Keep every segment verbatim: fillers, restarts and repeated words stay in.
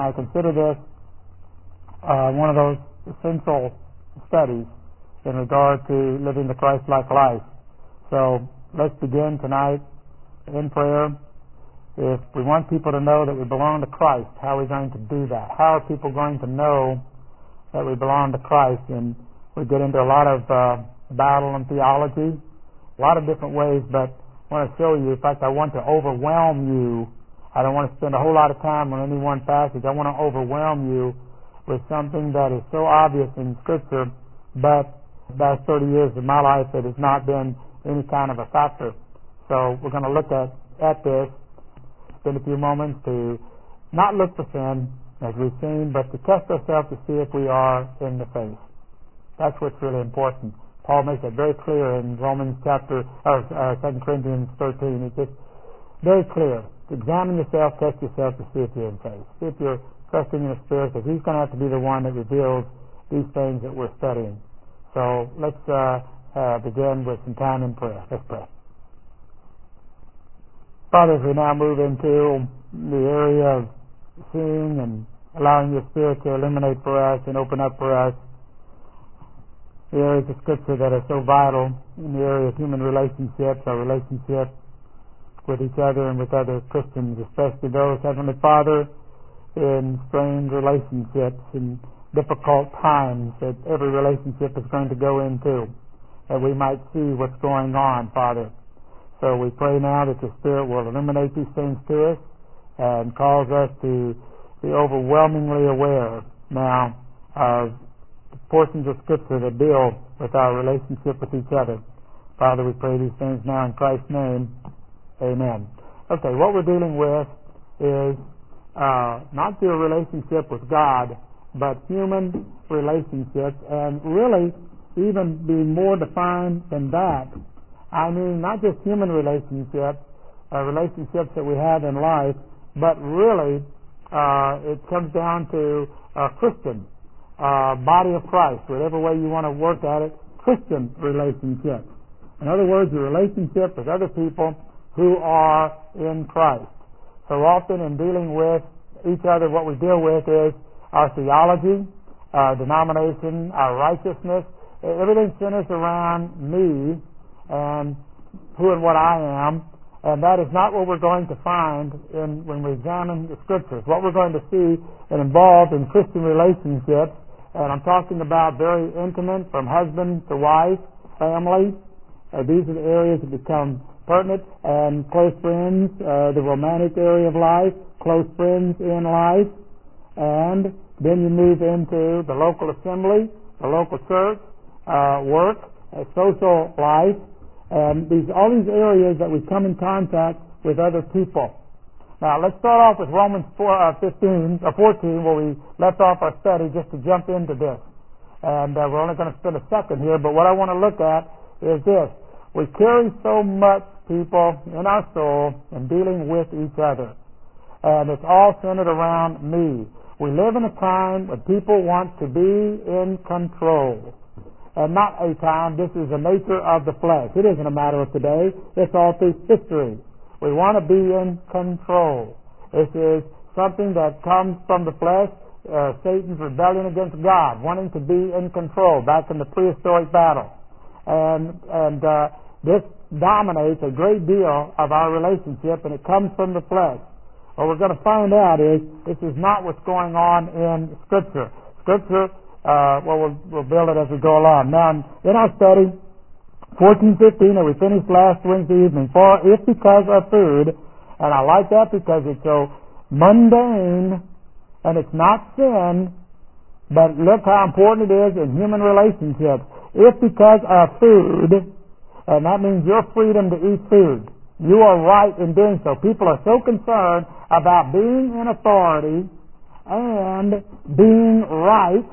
I consider this uh, one of those essential studies in regard to living the Christ-like life. So let's begin tonight in prayer. If we want people to know that we belong to Christ, how are we going to do that? How are people going to know that we belong to Christ? And we get into a lot of uh, battle and theology, a lot of different ways, but I want to show you, in fact, I want to overwhelm you. I don't want to spend a whole lot of time on any one passage. I want to overwhelm you with something that is so obvious in Scripture, but the last thirty years of my life it has not been any kind of a factor. So we're going to look at, at this, spend a few moments to not look for sin, as we've seen, but to test ourselves to see if we are in the faith. That's what's really important. Paul makes it very clear in Romans chapter, or uh, Second Corinthians thirteen. It's just very clear. Examine yourself, test yourself to see if you're in faith. See if you're trusting in the Spirit, because He's going to have to be the one that reveals these things that we're studying. So let's uh, uh, begin with some time in prayer. Let's pray. Father, as we now move into the area of seeing and allowing your Spirit to illuminate for us and open up for us the areas of Scripture that are so vital in the area of human relationships, our relationship with each other and with other Christians, especially those, Heavenly Father, in strained relationships and difficult times that every relationship is going to go into, that we might see what's going on, Father. So we pray now that your Spirit will illuminate these things to us and cause us to be overwhelmingly aware now of the portions of Scripture that deal with our relationship with each other. Father, we pray these things now in Christ's name. Amen. Okay, what we're dealing with is uh, not your relationship with God, but human relationships, and really even being more defined than that. I mean, not just human relationships, uh, relationships that we have in life, but really uh, it comes down to uh, Christian, uh, body of Christ, whatever way you want to work at it, Christian relationships. In other words, your relationship with other people who are in Christ. So often in dealing with each other, what we deal with is our theology, our denomination, our righteousness. Everything centers around me and who and what I am, and that is not what we're going to find in when we examine the Scriptures. What we're going to see and involved in Christian relationships, and I'm talking about very intimate, from husband to wife, family. Uh, these are the areas that become pertinent, and close friends, uh, the romantic area of life, close friends in life, and then you move into the local assembly, the local church, uh, work, uh, social life, and these all these areas that we come in contact with other people. Now let's start off with Romans four, uh, fifteen or fourteen, where we left off our study, just to jump into this. And uh, we're only going to spend a second here, but what I want to look at is this: we carry so much, people, in our soul in dealing with each other, and it's all centered around me. We live in a time when people want to be in control. And not a time, this is the nature of the flesh. It isn't a matter of today. It's all through history. We want to be in control. This is something that comes from the flesh, uh, Satan's rebellion against God, wanting to be in control back in the prehistoric battle. And, and uh, this dominates a great deal of our relationship, and it comes from the flesh. What we're going to find out is this is not what's going on in Scripture. Scripture, uh, well, well, we'll build it as we go along. Now, in our study, fourteen fifteen, that we finished last Wednesday evening, for if because of food, and I like that because it's so mundane, and it's not sin, but look how important it is in human relationships. If because of food, and that means your freedom to eat food, you are right in doing so. People are so concerned about being in authority and being right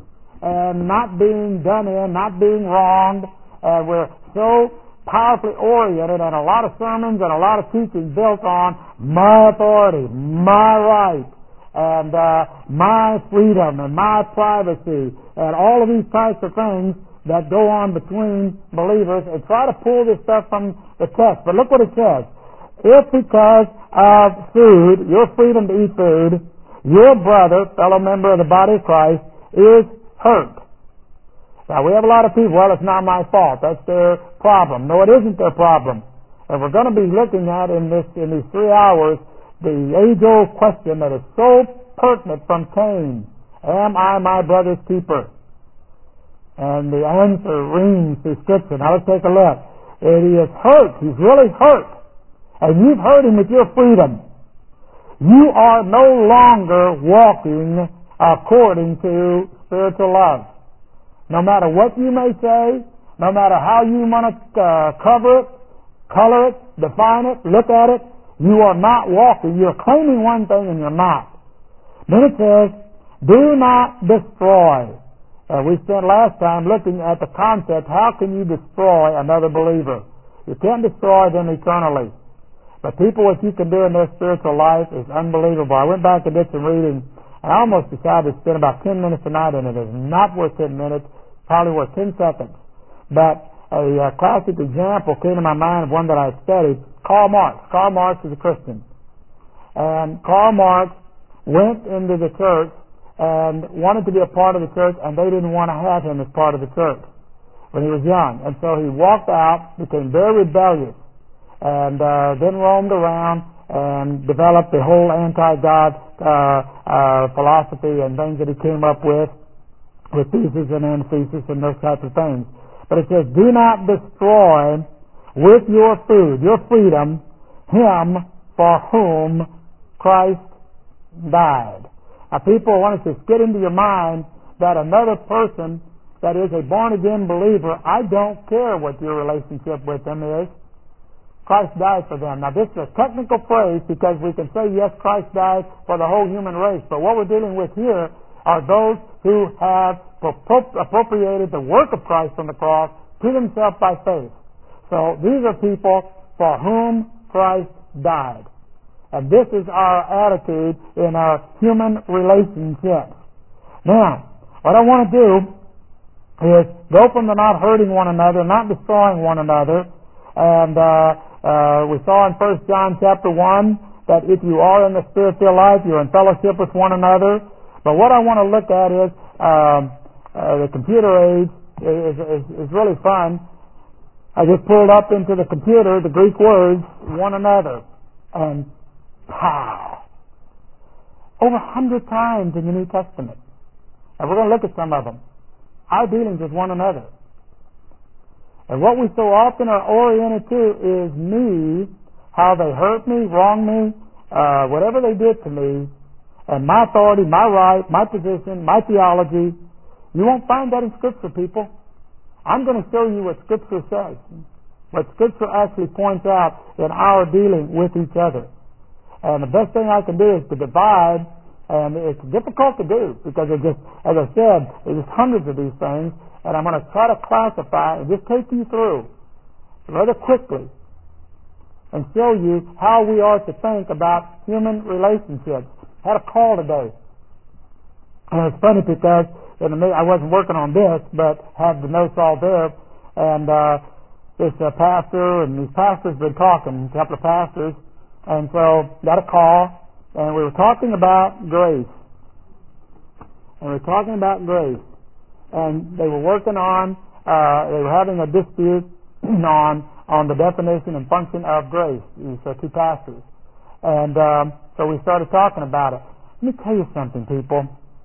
and not being done in, not being wronged, and we're so powerfully oriented, and a lot of sermons and a lot of teaching built on my authority, my right, and uh, my freedom and my privacy, and all of these types of things that go on between believers, and try to pull this stuff from the text. But look what it says. If because of food, your freedom to eat food, your brother, fellow member of the body of Christ, is hurt. Now, we have a lot of people, well, it's not my fault. That's their problem. No, it isn't their problem. And we're going to be looking at in this in these three hours the age-old question that is so pertinent from Cain. Am I my brother's keeper? And the answer rings through Scripture. Now let's take a look. And he is hurt. He's really hurt. And you've hurt him with your freedom. You are no longer walking according to spiritual love. No matter what you may say, no matter how you want to uh, cover it, color it, define it, look at it, you are not walking. You're claiming one thing and you're not. Then it says, do not destroy. Uh, we spent last time looking at the concept, how can you destroy another believer? You can't destroy them eternally. But people, what you can do in their spiritual life is unbelievable. I went back and did some reading, and I almost decided to spend about ten minutes a night in it. It's not worth ten minutes, probably worth ten seconds. But a uh, classic example came to my mind of one that I studied, Karl Marx. Karl Marx is a Christian. And Karl Marx went into the church and wanted to be a part of the church, and they didn't want to have him as part of the church when he was young. And so he walked out, became very rebellious, and uh, then roamed around and developed the whole anti-God uh, uh, philosophy and things that he came up with, with thesis and antithesis and those types of things. But it says, do not destroy with your food, your freedom, him for whom Christ died. Now, people want to just get into your mind that another person that is a born-again believer, I don't care what your relationship with them is. Christ died for them. Now, this is a technical phrase because we can say, yes, Christ died for the whole human race. But what we're dealing with here are those who have appropriated the work of Christ on the cross to themselves by faith. So these are people for whom Christ died. And this is our attitude in our human relationships. Now, what I want to do is go from the not hurting one another, not destroying one another. And uh, uh, we saw in First John chapter one that if you are in the spirit-filled life, you're in fellowship with one another. But what I want to look at is um, uh, the computer age is, is, is really fun. I just pulled up into the computer the Greek words, one another, and pow! Over a hundred times in the New Testament. And we're going to look at some of them. Our dealings with one another. And what we so often are oriented to is me, how they hurt me, wrong me, uh, whatever they did to me, and my authority, my right, my position, my theology. You won't find that in Scripture, people. I'm going to show you what Scripture says, what Scripture actually points out in our dealing with each other. And the best thing I can do is to divide, and it's difficult to do because it just, as I said, there's hundreds of these things, and I'm going to try to classify and just take you through rather quickly and show you how we are to think about human relationships. I had a call today, and it's funny because in the, I wasn't working on this, but had the notes all there, and uh, this uh, pastor and these pastors been talking, a couple of pastors, and so got a call, and we were talking about grace, and we were talking about grace, and they were working on, uh, they were having a dispute on on the definition and function of grace. These uh, two pastors, and um, so we started talking about it. Let me tell you something, people.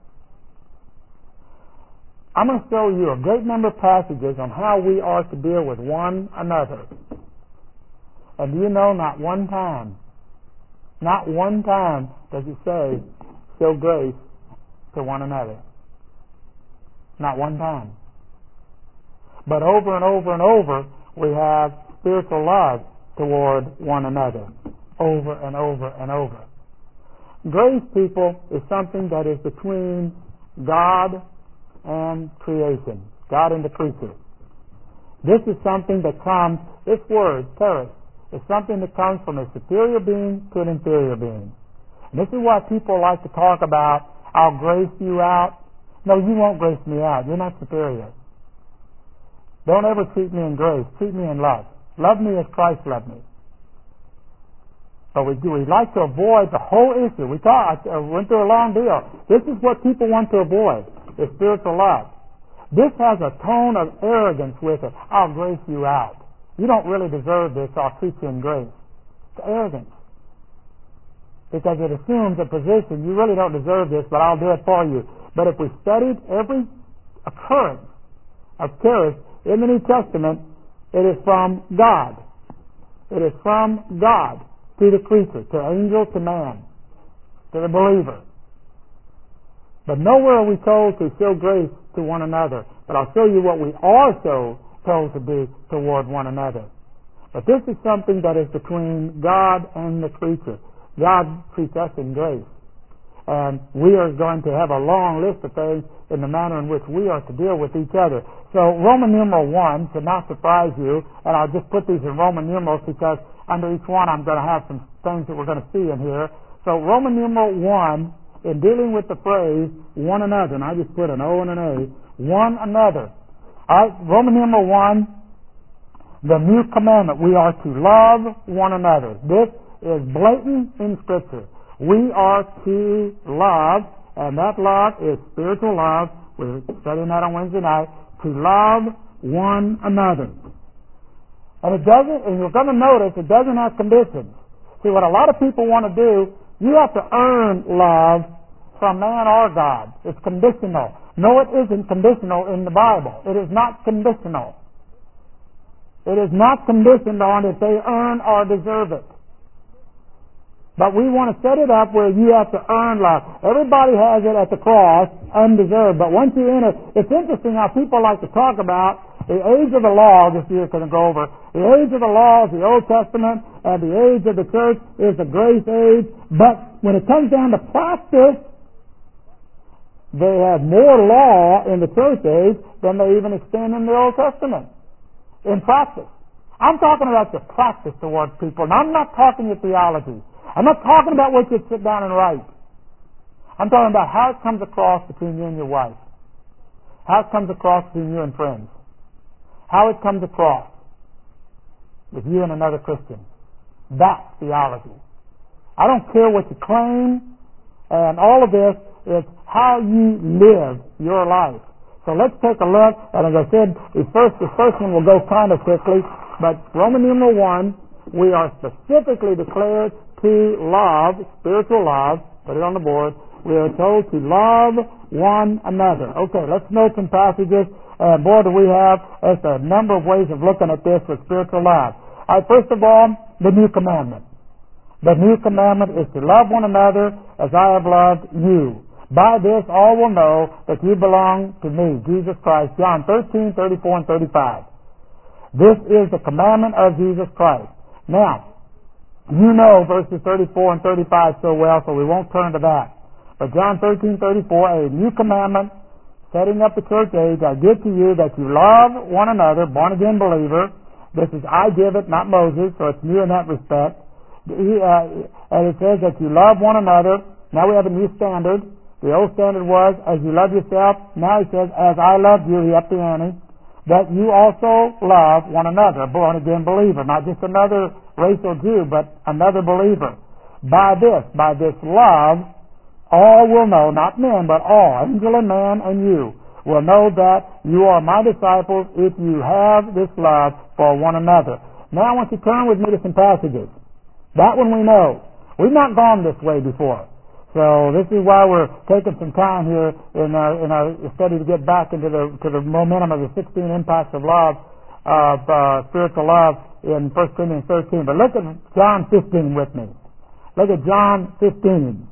I'm going to show you a great number of passages on how we are to deal with one another. And do you know, not one time, not one time does it say, show grace to one another. Not one time. But over and over and over, we have spiritual love toward one another. Over and over and over. Grace, people, is something that is between God and creation, God and the creature. This is something that comes, this word, charis, is something that comes from a superior being to an inferior being. And this is why people like to talk about, I'll grace you out. No, you won't grace me out. You're not superior. Don't ever treat me in grace. Treat me in love. Love me as Christ loved me. But we do. We like to avoid the whole issue. We talked, uh, went through a long deal. This is what people want to avoid, is spiritual love. This has a tone of arrogance with it. I'll grace you out. You don't really deserve this. I'll treat you in grace. It's arrogance. Because it assumes a position. You really don't deserve this, but I'll do it for you. But if we studied every occurrence of charis in the New Testament, it is from God. It is from God to the creature, to angel, to man, to the believer. But nowhere are we told to show grace to one another. But I'll show you what we are so told to do toward one another. But this is something that is between God and the creature. God treats us in grace. And we are going to have a long list of things in the manner in which we are to deal with each other. So Roman numeral one should not surprise you, and I'll just put these in Roman numerals because under each one I'm going to have some things that we're going to see in here. So Roman numeral one, in dealing with the phrase one another, and I just put an O and an A, one another. All right, Roman numeral one, the new commandment, we are to love one another. This is blatant in Scripture. We are to love, and that love is spiritual love. We're studying that on Wednesday night. To love one another. And it doesn't, and you're going to notice, it doesn't have conditions. See, what a lot of people want to do, you have to earn love from man or God. It's conditional. No, it isn't conditional in the Bible. It is not conditional. It is not conditioned on if they earn or deserve it. But we want to set it up where you have to earn love. Everybody has it at the cross, undeserved. But once you enter, it's interesting how people like to talk about the age of the law. This year going to go over. The age of the law is the Old Testament, and the age of the church is the grace age. But when it comes down to practice, they have more law in the church age than they even extend in the Old Testament. In practice. I'm talking about the practice towards people, and I'm not talking your theology. I'm not talking about what you sit down and write. I'm talking about how it comes across between you and your wife. How it comes across between you and friends. How it comes across with you and another Christian. That's theology. I don't care what you claim, and all of this is how you live your life. So let's take a look, and as I said, the first, the first one will go kind of quickly, but Roman numeral one, we are specifically declared to love, spiritual love, put it on the board, we are told to love one another. Okay, let's note some passages, and boy do we have, there's a number of ways of looking at this with spiritual love. All right, first of all, the new commandment. The new commandment is to love one another as I have loved you. By this all will know that you belong to me, Jesus Christ. John thirteen, thirty-four, and thirty-five. This is the commandment of Jesus Christ. Now, you know verses thirty-four and thirty-five so well, so we won't turn to that. But John thirteen, thirty-four, a new commandment, setting up the church age, I give to you that you love one another, born-again believer. This is I give it, not Moses, so it's new in that respect. He, uh, and it says that you love one another. Now we have a new standard. The old standard was, as you love yourself. Now he says, as I loved you, he upped the ante, that you also love one another, a born-again believer, not just another racial Jew, but another believer. By this, by this love, all will know, not men, but all, angel and man and you, will know that you are my disciples if you have this love for one another. Now I want you to turn with me to some passages. That one we know. We've not gone this way before. So this is why we're taking some time here in our, in our study to get back into the to the momentum of the sixteen impacts of love, of uh, spiritual love in First Corinthians thirteen. But look at John fifteen with me. Look at John fifteen.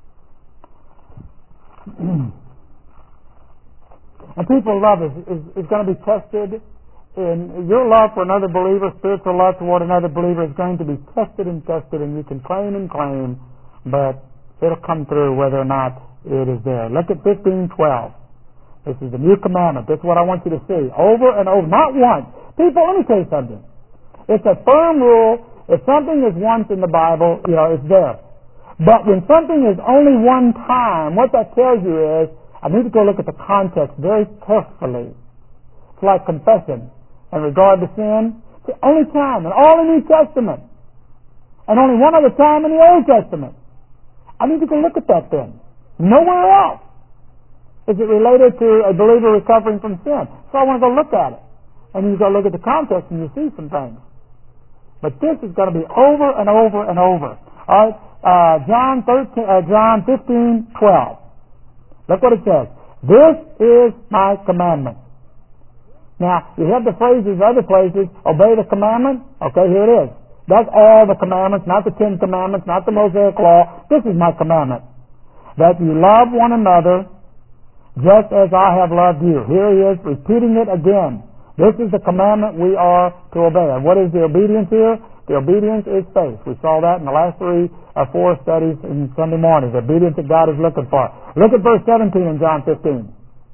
And people's love is, is, is going to be tested. In your love for another believer, spiritual love toward another believer is going to be tested and tested, and you can claim and claim, but it'll come through whether or not it is there. Look at fifteen twelve. This is the new commandment. This is what I want you to see over and over, not once. People, let me tell you something. It's a firm rule. If something is once in the Bible, you know, it's there. But when something is only one time, what that tells you is, I need to go look at the context very carefully. It's like confession in regard to sin. It's the only time in all the New Testament and only one other time in the Old Testament. I need to go look at that then. Nowhere else is it related to a believer recovering from sin. So I want to go look at it. And you go look at the context and you see some things. But this is going to be over and over and over. All right, uh, John thirteen, uh, John fifteen, twelve. Look what it says. This is my commandment. Now, you have the phrases other places, obey the commandment. Okay, here it is. That's all the commandments, not the Ten Commandments, not the Mosaic Law. This is my commandment. That you love one another just as I have loved you. Here he is repeating it again. This is the commandment we are to obey. And what is the obedience here? The obedience is faith. We saw that in the last three or four studies in Sunday morning. The obedience that God is looking for. Look at verse seventeen in John fifteen.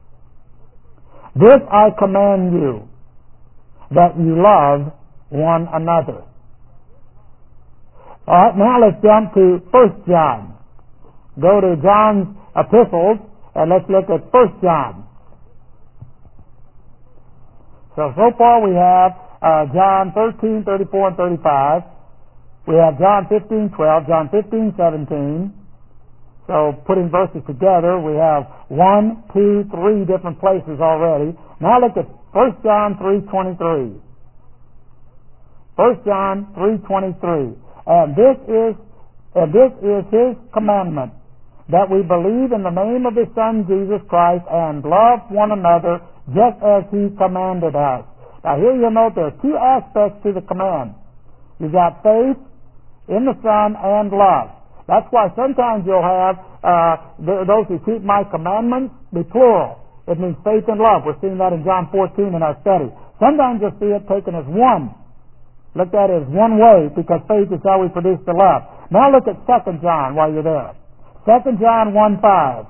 This I command you, that you love one another. All right, now let's jump to First John. Go to John's epistles, and let's look at First John. So, so far we have uh, John thirteen, thirty-four, and thirty-five. We have John fifteen, twelve, John fifteen, seventeen. So, putting verses together, we have one, two, three different places already. Now look at First John three twenty-three. First John three twenty-three. And this is, and this is his commandment, that we believe in the name of his Son, Jesus Christ, and love one another just as he commanded us. Now here you'll note there are two aspects to the command. You've got faith in the Son and love. That's why sometimes you'll have uh, those who keep my commandments be plural. It means faith and love. We're seeing that in John fourteen in our study. Sometimes you'll see it taken as one. Look at it as one way, because faith is how we produce the love. Now look at Second John while you're there. Second John one five.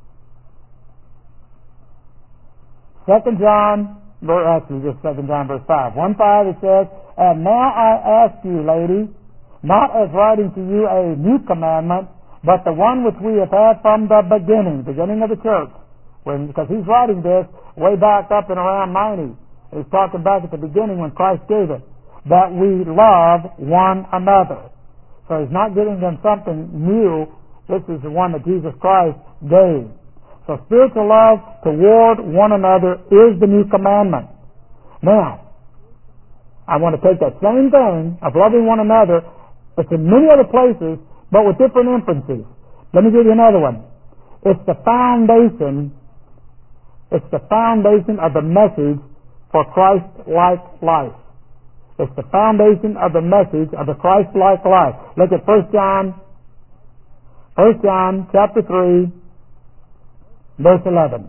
Second John, actually just Second John verse five. one five it says, and now I ask you, lady, not as writing to you a new commandment, but the one which we have had from the beginning, beginning of the church. When, because he's writing this way back up in around ninety. He's talking back at the beginning when Christ gave it. That we love one another. So he's not giving them something new. This is the one that Jesus Christ gave. So spiritual love toward one another is the new commandment. Now, I want to take that same thing of loving one another. It's in many other places, but with different emphases. Let me give you another one. It's the foundation. It's the foundation of the message for Christ-like life. It's the foundation of the message of the Christ-like life. Look at First John, First John chapter three, verse eleven.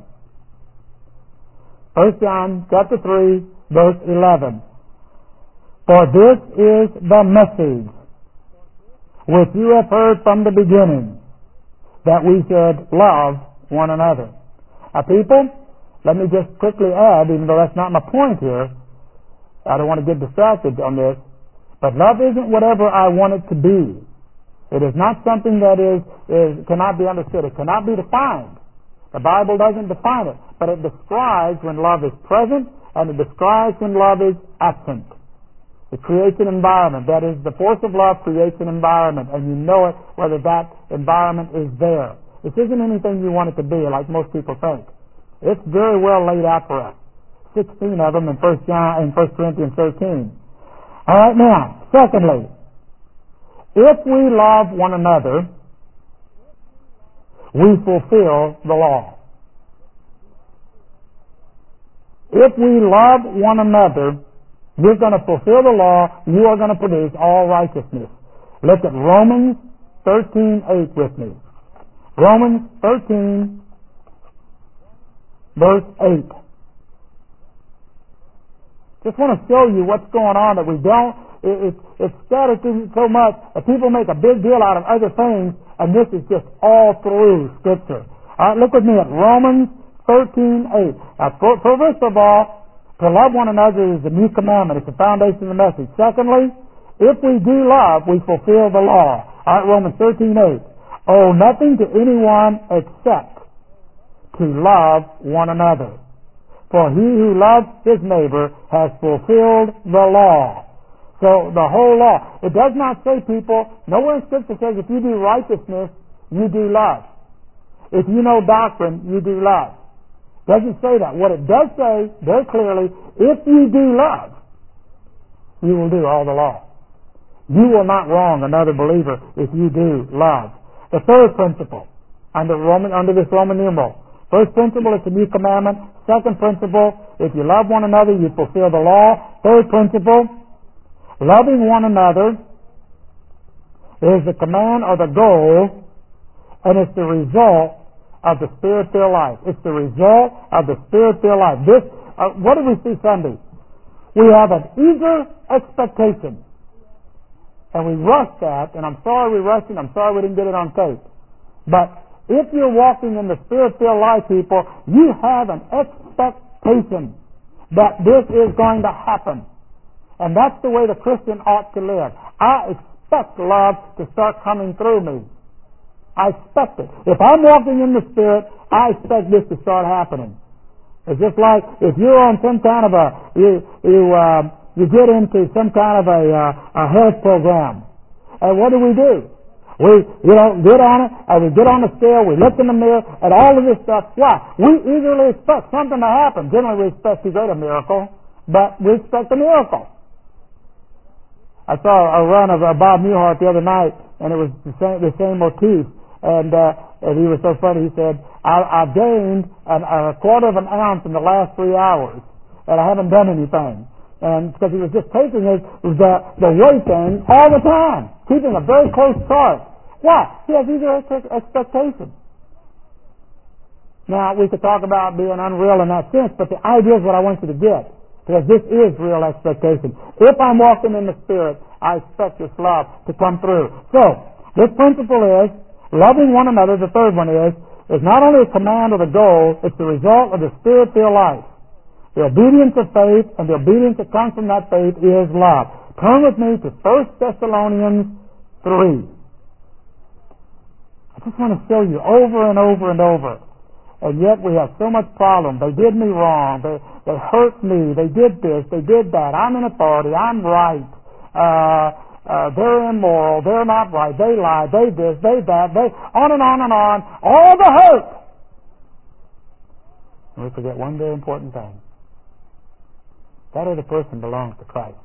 First John chapter three, verse eleven. For this is the message which you have heard from the beginning, that we should love one another. Now, people, let me just quickly add, even though that's not my point here, I don't want to get distracted on this, but love isn't whatever I want it to be. It is not something that is, is cannot be understood. It cannot be defined. The Bible doesn't define it, but it describes when love is present, and it describes when love is absent. It creates an environment. That is, the force of love creates an environment, and you know it whether that environment is there. This isn't anything you want it to be, like most people think. It's very well laid out for us. Sixteen of them in First John and First Corinthians thirteen. All right, now, secondly, if we love one another, we fulfill the law. If we love one another, you're going to fulfill the law. You are going to produce all righteousness. Look at Romans thirteen eight with me. Romans thirteen, verse eight. Just want to show you what's going on that we don't, it, it, it's scattered through so much that people make a big deal out of other things, and this is just all through Scripture. All right, look with me at Romans thirteen eight. Now, for, for first of all, to love one another is the new commandment. It's the foundation of the message. Secondly, if we do love, we fulfill the law. All right, Romans thirteen eight. Owe nothing to anyone except to love one another. For he who loves his neighbor has fulfilled the law. So the whole law. It does not say, people, nowhere in Scripture says if you do righteousness, you do love. If you know doctrine, you do love. It doesn't say that. What it does say very clearly, if you do love, you will do all the law. You will not wrong another believer if you do love. The third principle under Roman under this Roman numeral. First principle is the new commandment. Second principle, if you love one another, you fulfill the law. Third principle, loving one another is the command or the goal, and it's the result of the Spirit-filled life. It's the result of the Spirit-filled life. This, uh, what did we see Sunday? We have an eager expectation. And we rushed that, and I'm sorry we rushed it, I'm sorry we didn't get it on tape. But if you're walking in the Spirit-filled life, people, you have an expectation that this is going to happen. And that's the way the Christian ought to live. I expect love to start coming through me. I expect it. If I'm walking in the Spirit, I expect this to start happening. It's just like if you're on some kind of a, you, you, uh, you get into some kind of a, uh, a health program. And what do we do? We, you know, get on it, and we get on the scale, we look in the mirror, and all of this stuff. Why? We eagerly expect something to happen. Generally we expect to get a miracle, but we expect a miracle. I saw a run of uh, Bob Newhart the other night, and it was the same, the same motif. And, uh, and he was so funny. He said, I, I've gained an, a quarter of an ounce in the last three hours, and I haven't done anything. And because he was just taking his, the, the weight thing all the time, keeping a very close chart. Why? He has eager expectation. Now, we could talk about being unreal in that sense, but the idea is what I want you to get. Because this is real expectation. If I'm walking in the Spirit, I expect this love to come through. So, this principle is, loving one another, the third one is, is not only a command or the goal, it's the result of the Spirit-filled life. The obedience of faith and the obedience that comes from that faith is love. Turn with me to First Thessalonians three. I just want to show you over and over and over. And yet we have so much problem. They did me wrong. They, they hurt me. They did this. They did that. I'm in authority. I'm right. Uh, uh, they're immoral. They're not right. They lie. They this. They that. They on and on and on. All the hurt. And we forget one very important thing. That other person belongs to Christ.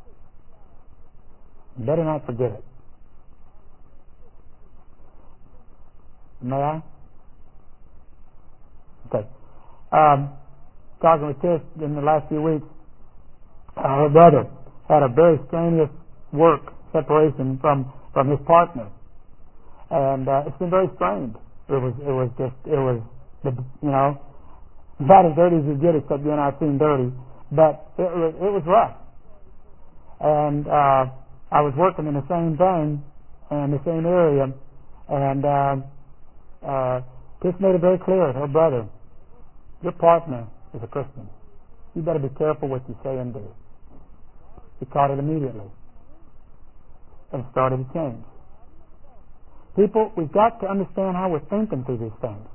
You better not forget it. May I? Okay. Um, talking with Tish in the last few weeks, uh, her brother had a very strenuous work separation from, from his partner. And uh, it's been very strained. It was, it was just, it was, you know, about as dirty as you get, except you and I have seen dirty. But it was, it was rough. And uh, I was working in the same thing, in the same area, and uh, uh, Tish made it very clear, her brother, your partner is a Christian. You better be careful what you say and do. He caught it immediately and started to change. People, we've got to understand how we're thinking through these things.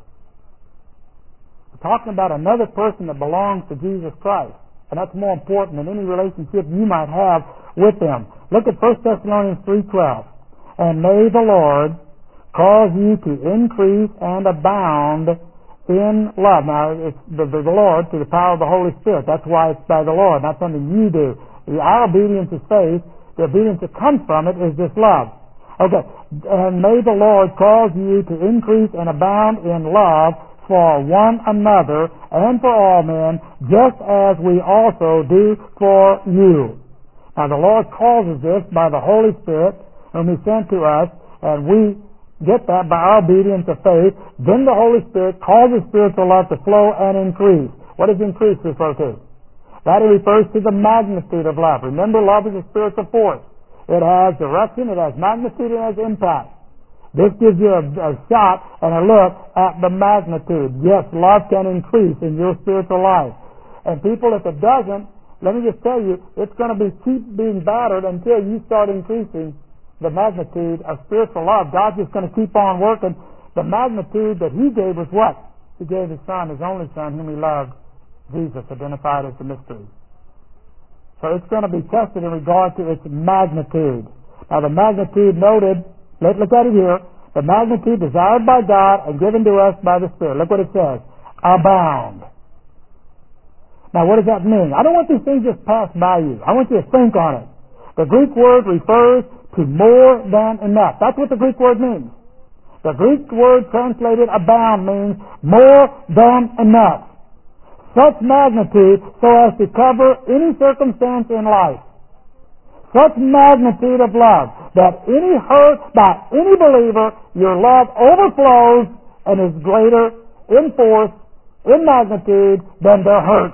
We're talking about another person that belongs to Jesus Christ. And that's more important than any relationship you might have with them. Look at First Thessalonians three twelve. And may the Lord cause you to increase and abound in love. Now, it's the, the, the Lord, through the power of the Holy Spirit. That's why it's by the Lord, not something you do. Our obedience is faith. The obedience that comes from it is this love. Okay. And may the Lord cause you to increase and abound in love for one another and for all men, just as we also do for you. Now the Lord causes this by the Holy Spirit, whom He sent to us, and we get that by our obedience of faith. Then the Holy Spirit causes spiritual love to flow and increase. What does increase refer to? That refers to the magnitude of love. Remember, love is a spiritual force. It has direction, it has magnitude, it has impact. This gives you a, a shot and a look at the magnitude. Yes, love can increase in your spiritual life. And people, if it doesn't, let me just tell you, it's going to be keep being battered until you start increasing the magnitude of spiritual love. God's just going to keep on working. The magnitude that He gave was what? He gave His Son, His only Son, whom He loved, Jesus, identified as the mystery. So it's going to be tested in regard to its magnitude. Now the magnitude noted, let's look at it here, the magnitude desired by God and given to us by the Spirit. Look what it says, abound. Now what does that mean? I don't want these things just passed by you. I want you to think on it. The Greek word refers to more than enough. That's what the Greek word means. The Greek word translated abound means more than enough. Such magnitude so as to cover any circumstance in life. Such magnitude of love that any hurt by any believer, your love overflows and is greater in force, in magnitude, than their hurt.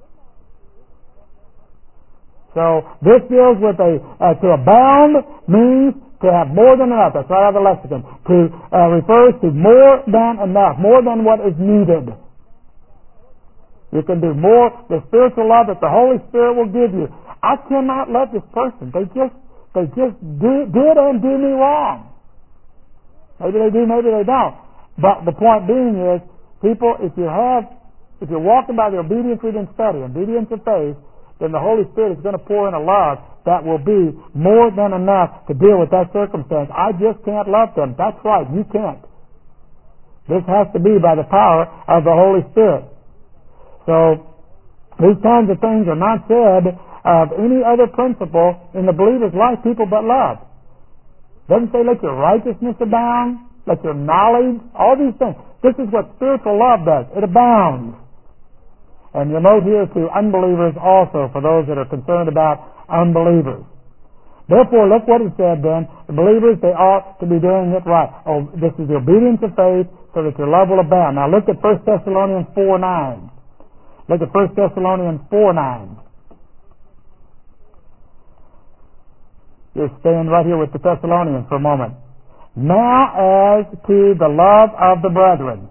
So this deals with a, uh, to abound means to have more than enough. That's right out of the lexicon. To uh, refers to more than enough, more than what is needed. You can do more. The spiritual love that the Holy Spirit will give you. I cannot love this person. They just they just do, did and do me wrong. Maybe they do, maybe they don't. But the point being is, people, if you have, if you're walking by the obedience we didn't study, obedience of faith, then the Holy Spirit is going to pour in a love that will be more than enough to deal with that circumstance. I just can't love them. That's right, you can't. This has to be by the power of the Holy Spirit. So, these kinds of things are not said of any other principle in the believer's life, people but love. It doesn't say let your righteousness abound, let your knowledge, all these things. This is what spiritual love does. It abounds. And you'll note here to unbelievers also, for those that are concerned about unbelievers. Therefore, look what it said then. The believers, they ought to be doing it right. Oh, this is the obedience of faith so that your love will abound. Now look at First Thessalonians four nine. Look at First Thessalonians four nine. Just staying right here with the Thessalonians for a moment. Now as to the love of the brethren,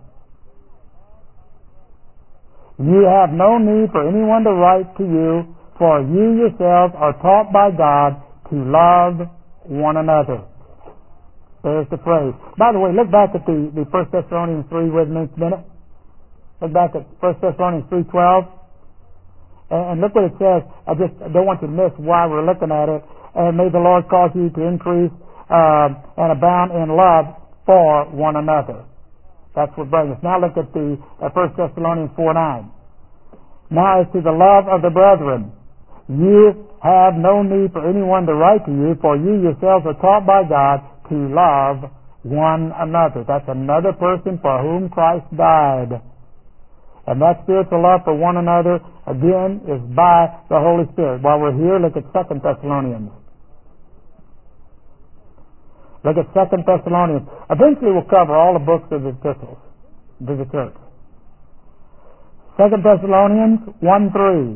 you have no need for anyone to write to you, for you yourselves are taught by God to love one another. There's the phrase. By the way, look back at the, the First Thessalonians three with me a minute. Look back at First Thessalonians three twelve. And, and look what it says. I just I don't want you to miss why we're looking at it. And may the Lord cause you to increase uh, and abound in love for one another. That's what brings us. Now look at the uh, First Thessalonians four nine. Now as to the love of the brethren, you have no need for anyone to write to you, for you yourselves are taught by God to love one another. That's another person for whom Christ died. And that spiritual love for one another, again, is by the Holy Spirit. While we're here, look at Second Thessalonians. Look at Second Thessalonians. Eventually we'll cover all the books of the epistles to the church. Second Thessalonians one three.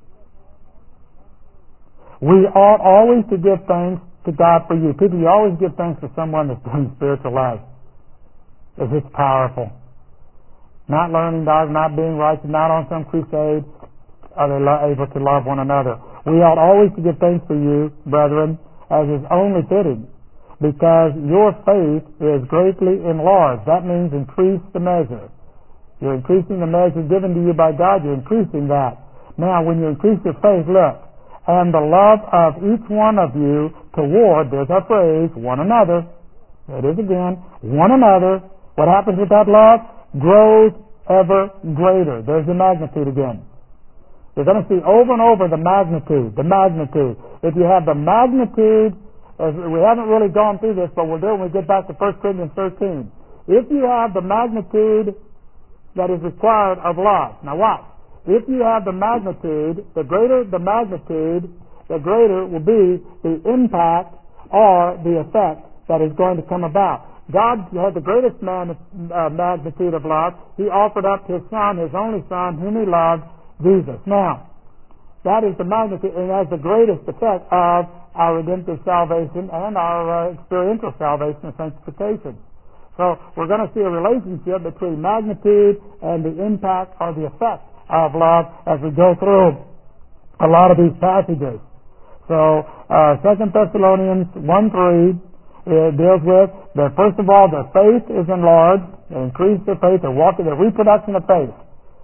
We ought always to give thanks to God for you. People, you always give thanks for someone that's doing spiritual life. It's just powerful. Not learning dogs, not being righteous, not on some crusade, are they able to love one another. We ought always to give thanks for you, brethren, as is only fitting, because your faith is greatly enlarged. That means increase the measure. You're increasing the measure given to you by God, you're increasing that. Now, when you increase your faith, look, and the love of each one of you toward, there's our phrase, one another. There it is again, one another. What happens with that love? Grows ever greater. There's the magnitude again. You're going to see over and over the magnitude, the magnitude. If you have the magnitude, as we haven't really gone through this, but we'll do it when we get back to First Corinthians thirteen. If you have the magnitude that is required of love, now watch. If you have the magnitude, the greater the magnitude, the greater will be the impact or the effect that is going to come about. God had the greatest man, uh, magnitude of love. He offered up His Son, His only Son, whom He loved, Jesus. Now, that is the magnitude, and has the greatest effect of our redemptive salvation and our uh, experiential salvation and sanctification. So, we're going to see a relationship between magnitude and the impact or the effect of love as we go through a lot of these passages. So, uh, Second Thessalonians one three, it deals with that first of all, their faith is enlarged, they increase their faith, they're walking, their reproduction of faith.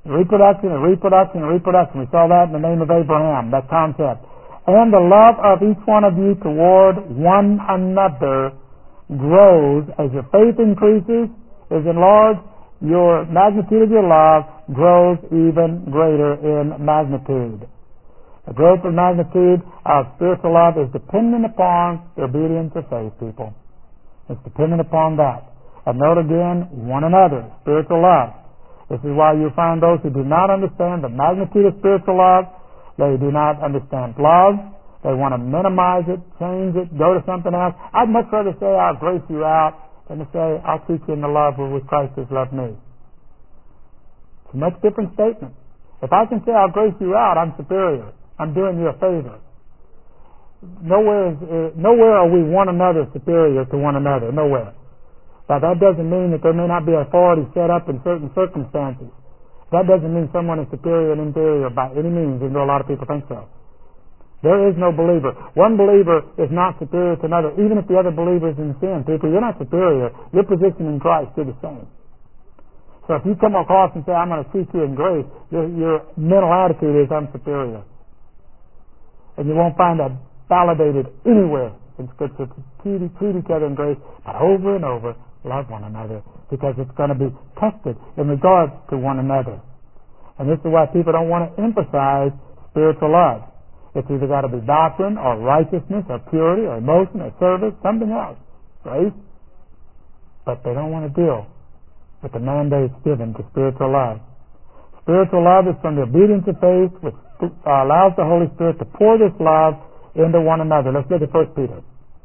Reproduction and reproduction and reproduction. We saw that in the name of Abraham, that concept. And the love of each one of you toward one another grows as your faith increases, is enlarged, your magnitude of your love grows even greater in magnitude. The growth of magnitude of spiritual love is dependent upon the obedience of faith, people. It's dependent upon that. And note again, one another, spiritual love. This is why you find those who do not understand the magnitude of spiritual love. They do not understand love. They want to minimize it, change it, go to something else. I'd much rather say I'll grace you out than to say I'll teach you in the love with which Christ has loved me. It's a much different statement. If I can say I'll grace you out, I'm superior. I'm doing you a favor. Nowhere is, uh, nowhere are we one another superior to one another. Nowhere. But that doesn't mean that there may not be authority set up in certain circumstances. That doesn't mean someone is superior and inferior by any means, even though a lot of people think so. There is no believer. One believer is not superior to another, even if the other believer is in sin. People, you're not superior. Your position in Christ is the same. So if you come across and say, I'm going to teach you in grace, your, your mental attitude is, I'm superior. And you won't find that validated anywhere in Scripture to treat, treat each other in grace, but over and over, love one another, because it's going to be tested in regards to one another. And this is why people don't want to emphasize spiritual love. It's either got to be doctrine or righteousness or purity or emotion or service, something else, grace. But they don't want to deal with the mandates given to spiritual love. Spiritual love is from the obedience of faith, which uh, allows the Holy Spirit to pour this love into one another. Let's look at First Peter.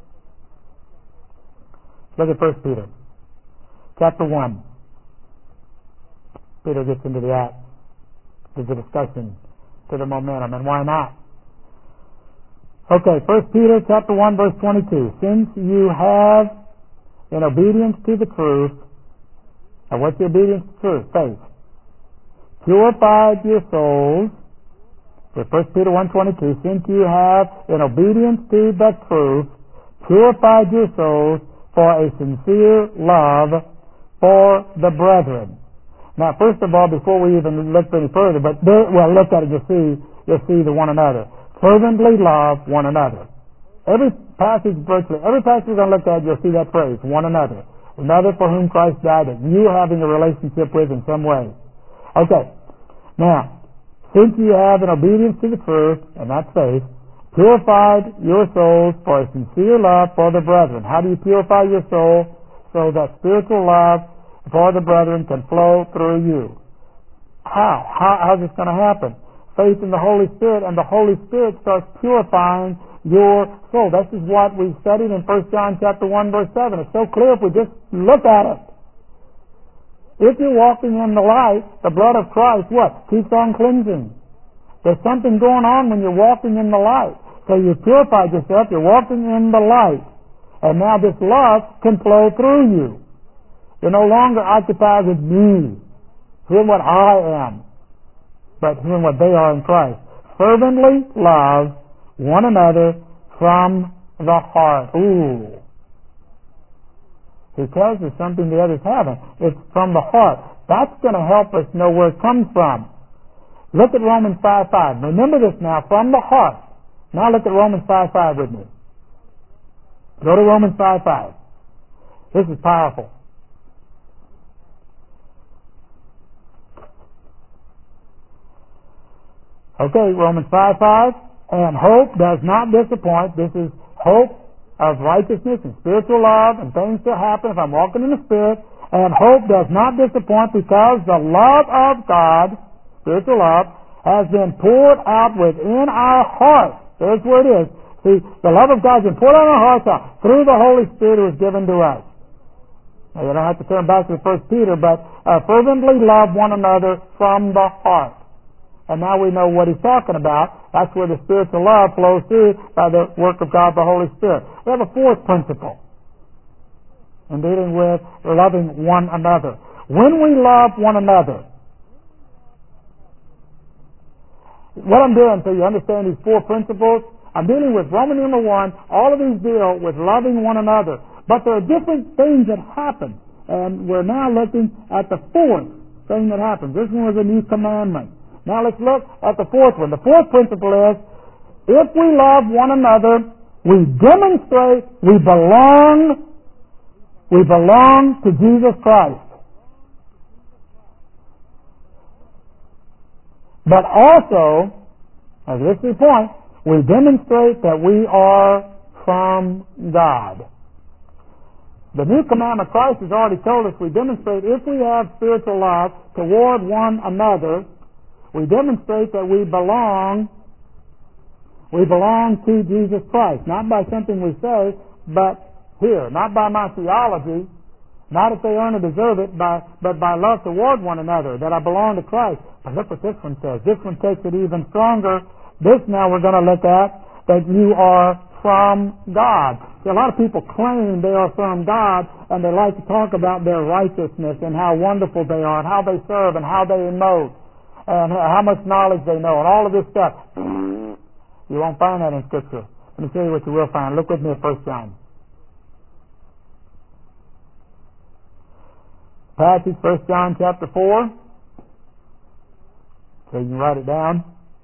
Let's look at First Peter. Chapter one. Peter gets into the act. There's a discussion to the momentum, and why not? Okay, First Peter chapter one, verse twenty-two. Since you have, in obedience to the truth, and what's the obedience to truth? Faith. Purified your souls. First Peter one twenty-two. Since you have, in obedience to the truth, purified your souls for a sincere love for the brethren. Now, first of all, before we even look any further, but there, well, look at it, you'll see, you'll see the one another. Fervently love one another. Every passage, virtually every passage we're going to look at, you'll see that phrase, one another. Another for whom Christ died, that you having a relationship with in some way. Okay. Now, since you have in obedience to the truth, and that's faith, purified your souls for a sincere love for the brethren. How do you purify your soul? So that spiritual love for the brethren can flow through you. How? How how's this going to happen? Faith in the Holy Spirit, and the Holy Spirit starts purifying your soul. This is what we studied in First John chapter one, verse seven. It's so clear if we just look at it. If you're walking in the light, the blood of Christ, what? Keeps on cleansing. There's something going on when you're walking in the light. So you purified yourself, you're walking in the light. And now this love can flow through you. You're no longer occupied with me, hearing what I am, but hearing what they are in Christ. Fervently love one another from the heart. Ooh. He tells us something the others haven't. It's from the heart. That's going to help us know where it comes from. Look at Romans five five. Remember this now, from the heart. Now look at Romans five five with me. Go to Romans five five. This is powerful. Okay, Romans five five. And hope does not disappoint. This is hope of righteousness and spiritual love and things to happen if I'm walking in the Spirit. And hope does not disappoint because the love of God, spiritual love, has been poured out within our hearts. There's where it is. See, the love of God has been poured out in our hearts out through the Holy Spirit who is given to us. Now, you don't have to turn back to First Peter, but uh, fervently love one another from the heart. And now we know what he's talking about. That's where the spiritual love flows through by the work of God, the Holy Spirit. We have a fourth principle in dealing with loving one another. When we love one another, what I'm doing, so you understand these four principles, I'm dealing with Roman number one. All of these deal with loving one another. But there are different things that happen. And we're now looking at the fourth thing that happens. This one was a new commandment. Now let's look at the fourth one. The fourth principle is, if we love one another, we demonstrate we belong, we belong to Jesus Christ. But also, as this is the point, we demonstrate that we are from God. The new commandment Christ has already told us we demonstrate if we have spiritual love toward one another, we demonstrate that we belong, we belong to Jesus Christ. Not by something we say, but here. Not by my theology, not if they earn or deserve it, by, but by love toward one another, that I belong to Christ. But look what this one says. This one takes it even stronger. This now we're going to look at, that you are from God. See, a lot of people claim they are from God, and they like to talk about their righteousness and how wonderful they are and how they serve and how they emote and how much knowledge they know and all of this stuff. You won't find that in Scripture. Let me tell you what you will find. Look with me at First John. Passage, First John chapter four. So you can write it down.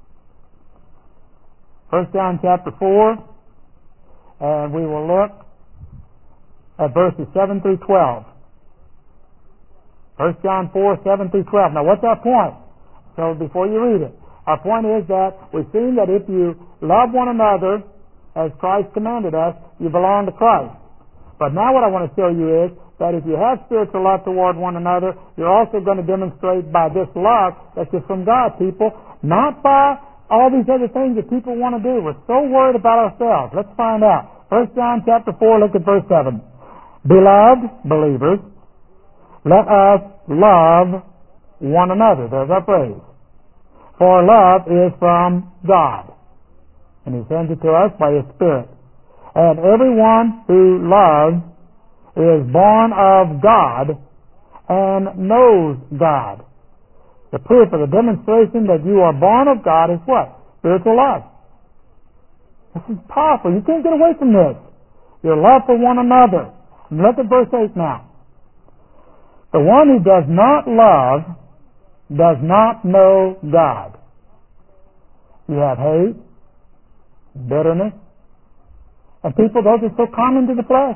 First John chapter four. And we will look at verses seven through twelve. First John four, seven through twelve. Now what's our point? So before you read it, our point is that we've seen that if you love one another as Christ commanded us, you belong to Christ. But now what I want to show you is that if you have spiritual love toward one another, you're also going to demonstrate by this love that you're from God, people, not by all these other things that people want to do. We're so worried about ourselves. Let's find out. First John chapter four, look at verse seven. Beloved believers, let us love one another. There's our phrase. For love is from God, and He sends it to us by His Spirit. And everyone who loves is born of God and knows God. The proof of the demonstration that you are born of God is what? Spiritual love. This is powerful. You can't get away from this. Your love for one another. And look at verse eight now. The one who does not love does not know God. You have hate, bitterness, and people, those are so common to the flesh.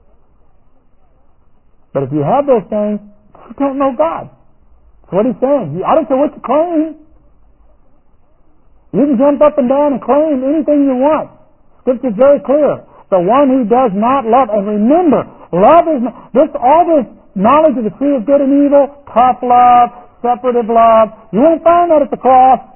But if you have those things, you don't know God. That's what He's saying. I don't care what you claim. You can jump up and down and claim anything you want. Scripture's very clear. The one who does not love, and remember, love is not, this, all this knowledge of the tree of good and evil, tough love, separative love, you won't find that at the cross.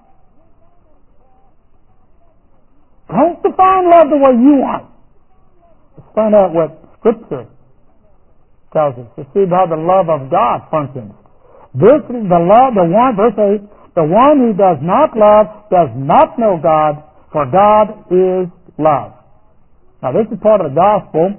Don't define love the way you want. Let's find out what Scripture tells us to see how the love of God functions. This is the love, the one, verse eight, the one who does not love does not know God, for God is love. Now this is part of the gospel,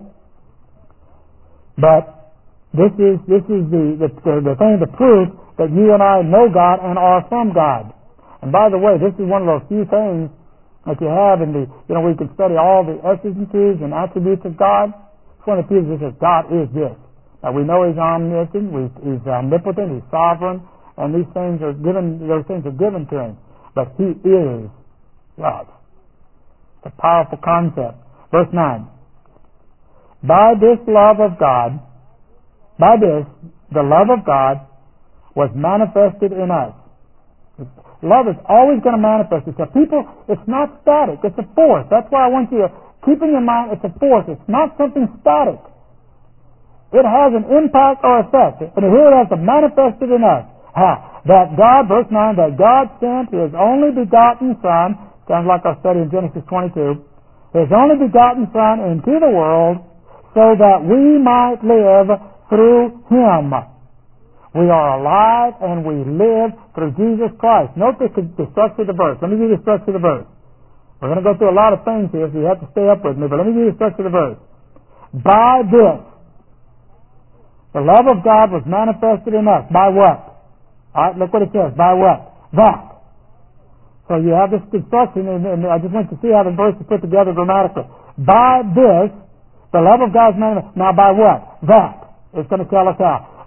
but this is this is the, the, the thing, the proof that you and I know God and are from God. And by the way, this is one of those few things that you have in the, you know, we can study all the essences and attributes of God. It's one of the few that says God is this. Now we know He's omniscient, He's omnipotent, He's sovereign, and these things are given, those things are given to Him. But He is love. It's a powerful concept. Verse nine. By this love of God, by this, the love of God was manifested in us. Love is always going to manifest itself. People, it's not static, it's a force. That's why I want you to keep in your mind it's a force. It's not something static. It has an impact or effect. And here it has to manifest it in us. How? That God, verse nine, that God sent His only begotten Son, sounds like our study in Genesis twenty-two, His only begotten Son into the world so that we might live through Him. We are alive and we live through Jesus Christ. Note the, the structure of the verse. Let me give you the structure of the verse. We're going to go through a lot of things here, so you have to stay up with me, but let me give you the structure of the verse. By this, the love of God was manifested in us. By what? All right, look what it says. By what? That. So you have this construction, and, and I just want to see how the verse is put together grammatically. By this, the love of God is manifested. Now by what? That. It's going to tell us how.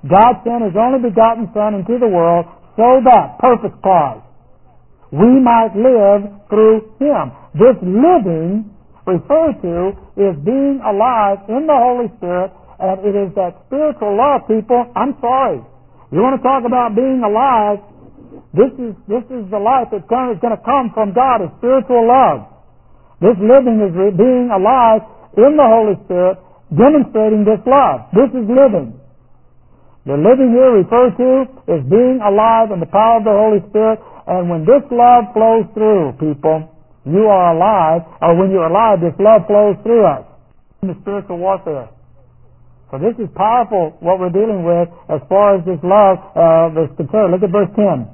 God sent His only begotten Son into the world so that, purpose clause, we might live through Him. This living referred to is being alive in the Holy Spirit, and it is that spiritual love, people. I'm sorry. You want to talk about being alive, this is this is the life that's going to come from God, is spiritual love. This living is being alive in the Holy Spirit, demonstrating this love. This is living. The living here referred to is being alive in the power of the Holy Spirit, and when this love flows through, people, you are alive, or when you're alive, this love flows through us in the spiritual warfare. So this is powerful, what we're dealing with as far as this love uh, is concerned. Look at verse ten.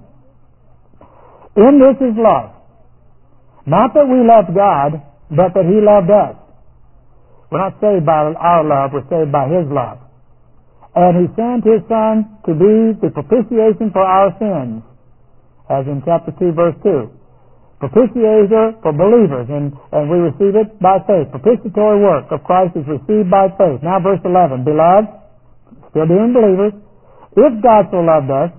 In this is love. Not that we loved God, but that He loved us. We're not saved by our love, we're saved by His love. And He sent His Son to be the propitiation for our sins, as in chapter two, verse two. Propitiator for believers, and, and we receive it by faith. Propitiatory work of Christ is received by faith. Now verse eleven. Beloved, still being believers, if God so loved us,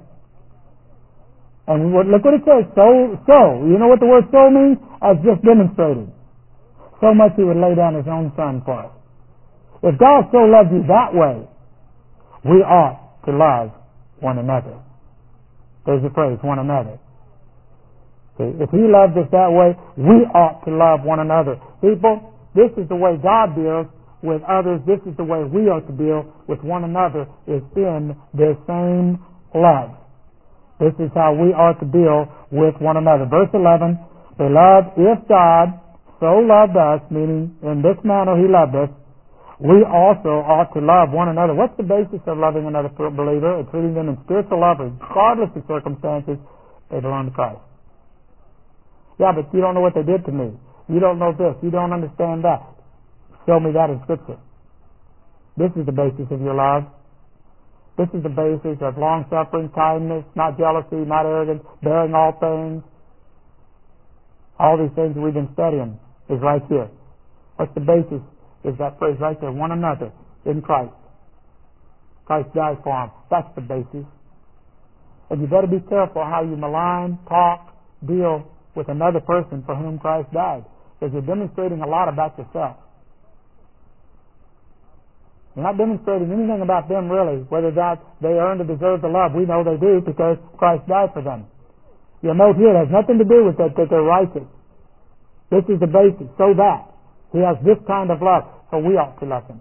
and look what it says, so, so, you know what the word so means? As just demonstrated. So much He would lay down His own Son for us. If God so loved you that way, we ought to love one another. There's the phrase, one another. If He loved us that way, we ought to love one another. People, this is the way God deals with others. This is the way we ought to deal with one another, is in this same love. This is how we ought to deal with one another. Verse eleven, Beloved, if God so loved us, meaning in this manner He loved us, we also ought to love one another. What's the basis of loving another believer? It's treating them in spiritual love, regardless of circumstances. They belong to Christ. Yeah, but you don't know what they did to me. You don't know this. You don't understand that. Show me that in Scripture. This is the basis of your love. This is the basis of long-suffering, kindness, not jealousy, not arrogance, bearing all things. All these things we've been studying is right here. What's the basis? Is that phrase right there, one another in Christ. Christ died for them. That's the basis. And you better be careful how you malign, talk, deal with another person for whom Christ died, because you're demonstrating a lot about yourself. You're not demonstrating anything about them really, whether that they earn or deserve the love. We know they do because Christ died for them. You'll note here it has nothing to do with that, that they're righteous. This is the basis, so that He has this kind of love, so we ought to love Him.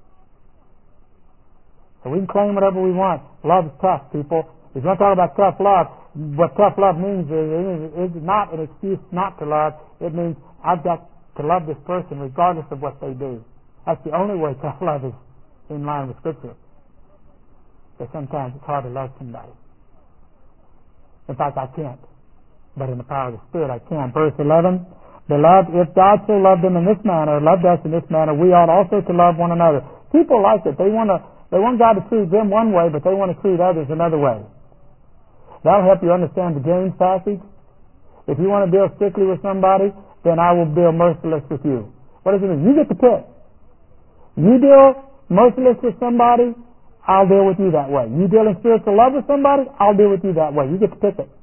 So we can claim whatever we want. Love is tough, people. If you want to talk about tough love, what tough love means is it's not an excuse not to love. It means I've got to love this person regardless of what they do. That's the only way tough love is in line with Scripture. Because sometimes it's hard to love somebody. In fact, I can't. But in the power of the Spirit, I can. Verse eleven, Beloved, if God so loved them in this manner, loved us in this manner, we ought also to love one another. People like it. They want to. They want God to treat them one way, but they want to treat others another way. That'll help you understand the James passage. If you want to deal strictly with somebody, then I will deal merciless with you. What does it mean? You get to pick. You deal merciless with somebody, I'll deal with you that way. You deal in spiritual love with somebody, I'll deal with you that way. You get to pick it.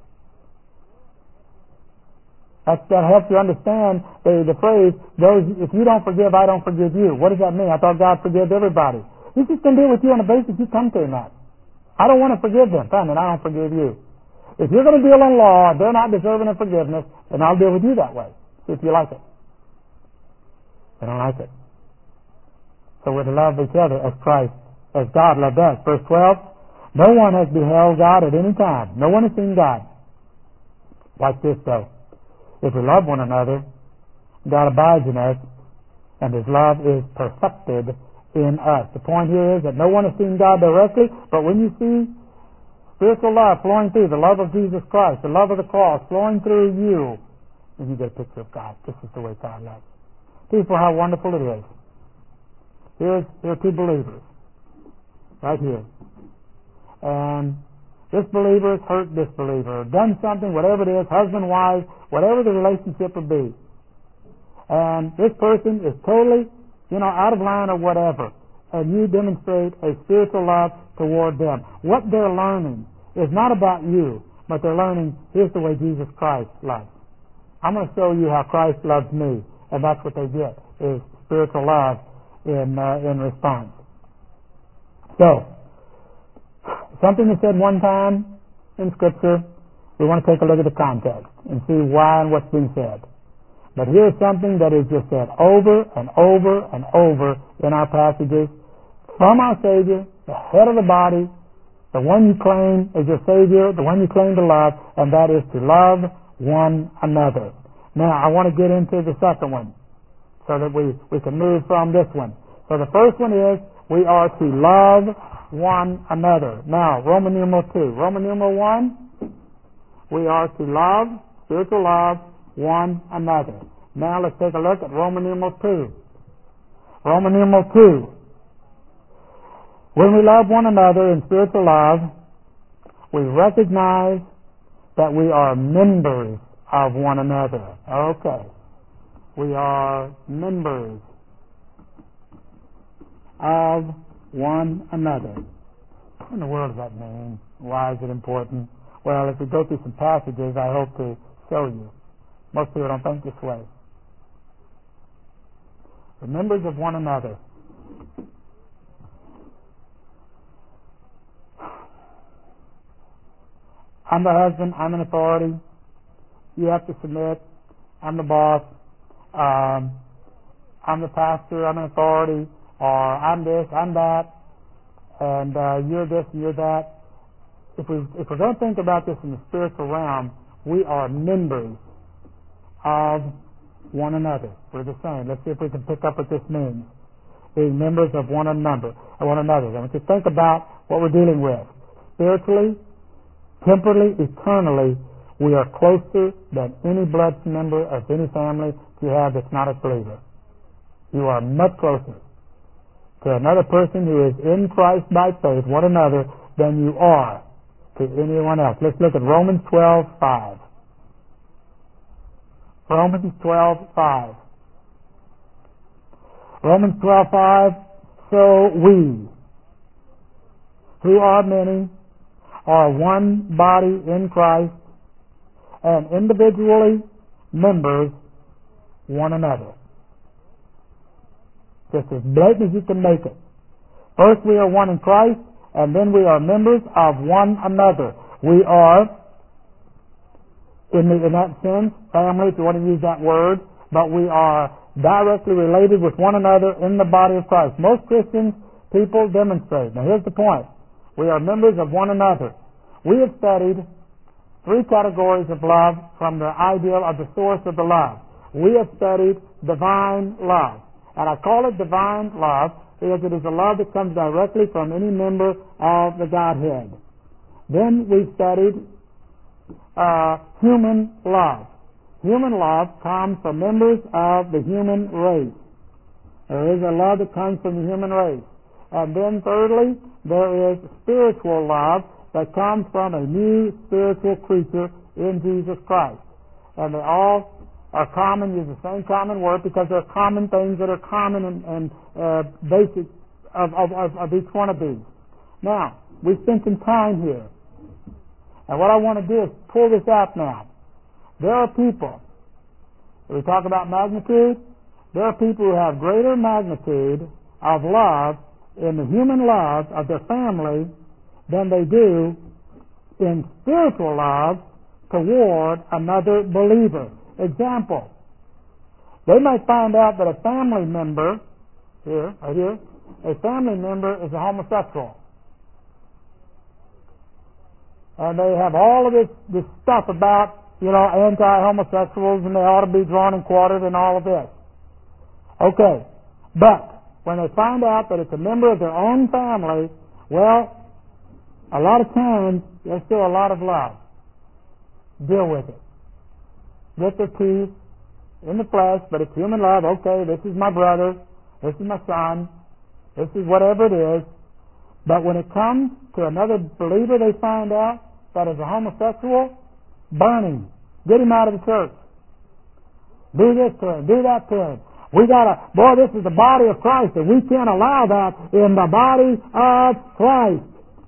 That, that helps you understand the, the phrase, those, if you don't forgive, I don't forgive you. What does that mean? I thought God forgives everybody. He's just going to deal with you on the basis you come to Him at. I don't want to forgive them. Fine, then I don't forgive you. If you're going to deal in law, they're not deserving of forgiveness, then I'll deal with you that way. See if you like it. I don't like it. So we're to love each other as Christ, as God loved us. Verse twelve, no one has beheld God at any time. No one has seen God. Watch this though. If we love one another, God abides in us, and His love is perfected in us. The point here is that no one has seen God directly, but when you see spiritual love flowing through, the love of Jesus Christ, the love of the cross flowing through you, then you get a picture of God. This is the way God loves. People, how wonderful it is. Here's, here are two believers, right here. And this believer has hurt this believer, done something, whatever it is, husband, wife, whatever the relationship would be. And this person is totally, you know, out of line or whatever. And you demonstrate a spiritual love toward them. What they're learning is not about you, but they're learning, here's the way Jesus Christ loves. I'm going to show you how Christ loves me, and that's what they get, is spiritual love in uh, in response. So, something is said one time in Scripture, we want to take a look at the context and see why and what's being said. But here's something that is just said over and over and over in our passages from our Savior, the head of the body, the one you claim as your Savior, the one you claim to love, and that is to love one another. Now, I want to get into the second one so that we, we can move from this one. So the first one is we are to love one another. Now, Roman numeral two. Roman numeral one, we are to love, spiritual love, one another. Now let's take a look at Roman numeral two. Roman numeral two. When we love one another in spiritual love, we recognize that we are members of one another. Okay. We are members of one another. What in the world does that mean? Why is it important? Well, if we go through some passages, I hope to show you. Most people don't think this way. We're members of one another. I'm the husband. I'm an authority. You have to submit. I'm the boss. Um, I'm the pastor. I'm an authority. Or I'm this. I'm that. And uh, you're this and you're that. If we if we don't think about this in the spiritual realm, we are members of one another. We're the same. Let's see if we can pick up what this means. Being members of one another. Of one another. I want you to think about what we're dealing with. Spiritually, temporally, eternally, we are closer than any blood member of any family you have that's not a believer. You are much closer to another person who is in Christ by faith, one another, than you are to anyone else. Let's look at Romans twelve five. Romans twelve five. Romans twelve five. So we, who are many, are one body in Christ, and individually members one another. Just as blatant as you can make it. First we are one in Christ, and then we are members of one another. We are, in, the, in that sense, family, if you want to use that word, but we are directly related with one another in the body of Christ. Most Christians, people demonstrate. Now here's the point. We are members of one another. We have studied three categories of love from the ideal of the source of the love. We have studied divine love. And I call it divine love because it is a love that comes directly from any member of the Godhead. Then we studied uh, human love. Human love comes from members of the human race. There is a love that comes from the human race. And then thirdly, there is spiritual love that comes from a new spiritual creature in Jesus Christ. And they all are common, use the same common word because they're common things that are common and, and uh, basic of, of, of, of each one of these. Now, we spent some time here. And what I want to do is pull this out now. There are people, when we talk about magnitude, there are people who have greater magnitude of love in the human love of their family than they do in spiritual love toward another believer. Example, they might find out that a family member, here, right here, a family member is a homosexual. And they have all of this, this stuff about, you know, anti-homosexuals and they ought to be drawn and quartered and all of this. Okay, but when they find out that it's a member of their own family, well, a lot of times there's still a lot of love. Deal with it. Get their teeth in the flesh, but it's human love. Okay, this is my brother, this is my son, this is whatever it is. But when it comes to another believer, they find out that is a homosexual, burn him. Get him out of the church. Do this to him, do that to him. We gotta, boy, this is the body of Christ, and we can't allow that in the body of Christ.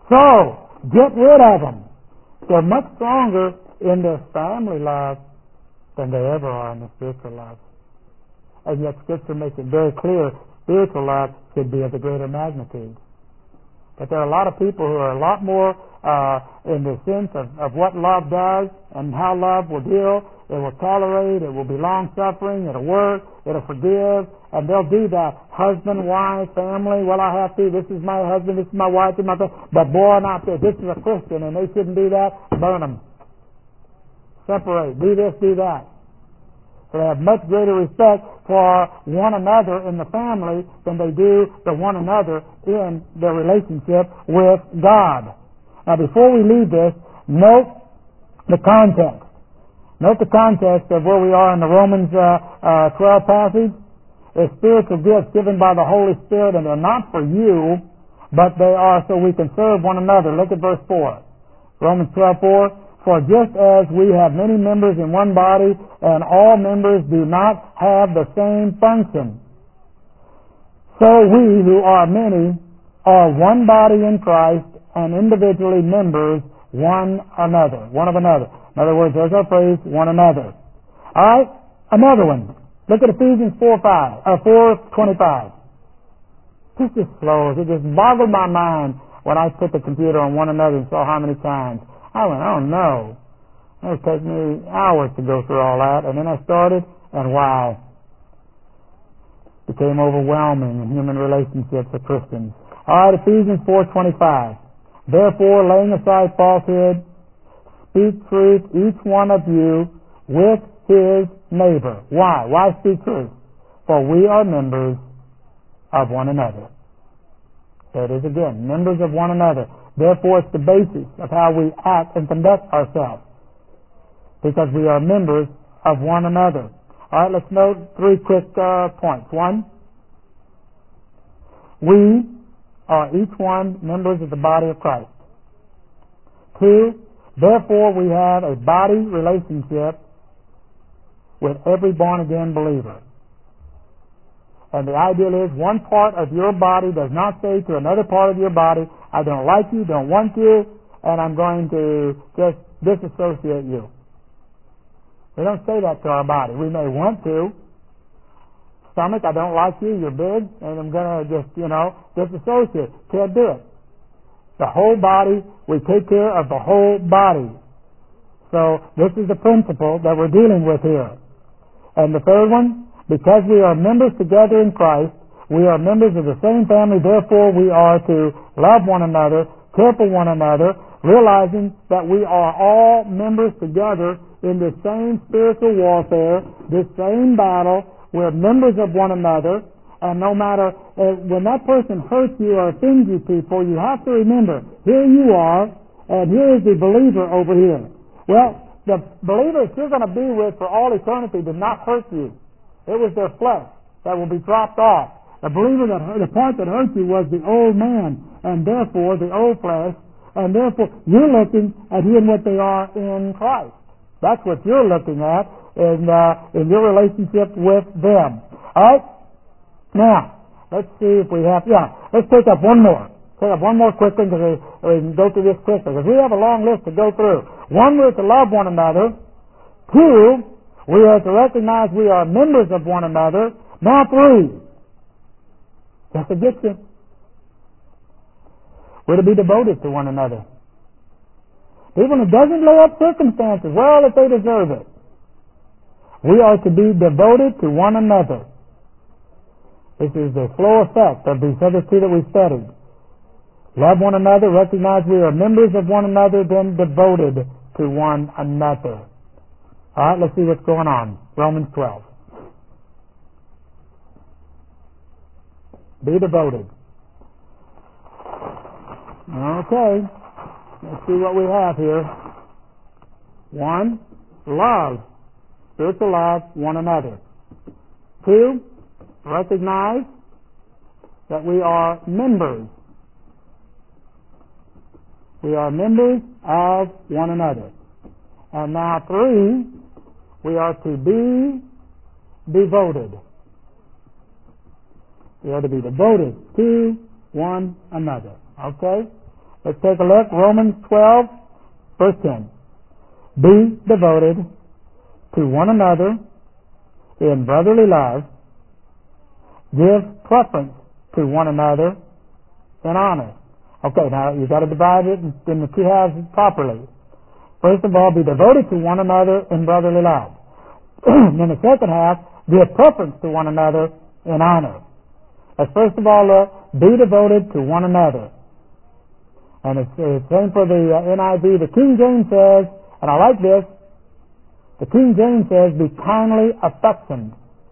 So, get rid of them. They're much stronger in their family love than they ever are in the spiritual love. And yet Scripture makes it very clear spiritual love should be of the greater magnitude. But there are a lot of people who are a lot more uh, in the sense of, of what love does and how love will deal. It will tolerate, it will be long-suffering, it'll work, it'll forgive, and they'll do that. Husband, wife, family, well, I have to. This is my husband, this is my wife, this is my family. But boy, not this. This is a Christian, and they shouldn't do that. Burn them. Separate. Do this, do that. So they have much greater respect for one another in the family than they do for one another in their relationship with God. Now, before we leave this, note the context. Note the context of where we are in the Romans uh, uh, twelve passage. They're spiritual gifts given by the Holy Spirit, and they're not for you, but they are so we can serve one another. Look at verse four. Romans twelve four. For just as we have many members in one body, and all members do not have the same function, so we who are many are one body in Christ, and individually members one another, one of another. In other words, there's our phrase, one another. All right, another one. Look at Ephesians four five, uh, four twenty-five. This just flows. It just boggled my mind when I put the computer on one another and saw how many times. I went, oh no. It would take me hours to go through all that. And then I started, and wow. It became overwhelming in human relationships of Christians. All right, Ephesians four twenty-five. Therefore, laying aside falsehood, speak truth, each one of you, with his neighbor. Why? Why speak truth? For we are members of one another. There it is again, members of one another. Therefore, it's the basis of how we act and conduct ourselves, because we are members of one another. All right, let's note three quick uh, points. One, we are each one members of the body of Christ. Two, therefore we have a body relationship with every born-again believer. And the ideal is one part of your body does not say to another part of your body, I don't like you, don't want you, and I'm going to just disassociate you. We don't say that to our body. We may want to. Stomach, I don't like you, you're big, and I'm going to just, you know, disassociate. Can't do it. The whole body, we take care of the whole body. So this is the principle that we're dealing with here. And the third one, because we are members together in Christ, we are members of the same family, therefore we are to love one another, care for one another, realizing that we are all members together in the same spiritual warfare, this same battle. We're members of one another, and no matter uh, when that person hurts you or offends you people, you have to remember, here you are, and here is the believer over here. Well, the believer you're going to be with for all eternity did not hurt you. It was their flesh that will be dropped off. The believer that hurt, the part that hurt you was the old man, and therefore the old flesh, and therefore you're looking at who and what they are in Christ. That's what you're looking at in uh, in your relationship with them. All right. Now let's see if we have. Yeah, let's take up one more. Take up one more quick thing because we, we can go through this quickly because we have a long list to go through. One, we're to love one another. Two, we are to recognize we are members of one another. Now three, just to get you, we're to be devoted to one another. Even if it doesn't lay up circumstances, well, if they deserve it. We are to be devoted to one another. This is the flow effect of these other two that we studied. Love one another, recognize we are members of one another, then devoted to one another. All right, let's see what's going on. Romans twelve. Be devoted. Okay. Let's see what we have here. One, love. Spiritual love one another. Two, recognize that we are members. We are members of one another. And now three, we are to be devoted. We are to be devoted to one another. Okay? Let's take a look. Romans twelve, verse ten. Be devoted to one another in brotherly love. Give preference to one another in honor. Okay, now you've got to divide it in the two halves properly. First of all, be devoted to one another in brotherly love. In the second half, give preference to one another in honor. Let's first of all look, be devoted to one another. And it's the same for the uh, N I V. The King James says, and I like this, the King James says, be kindly affectioned.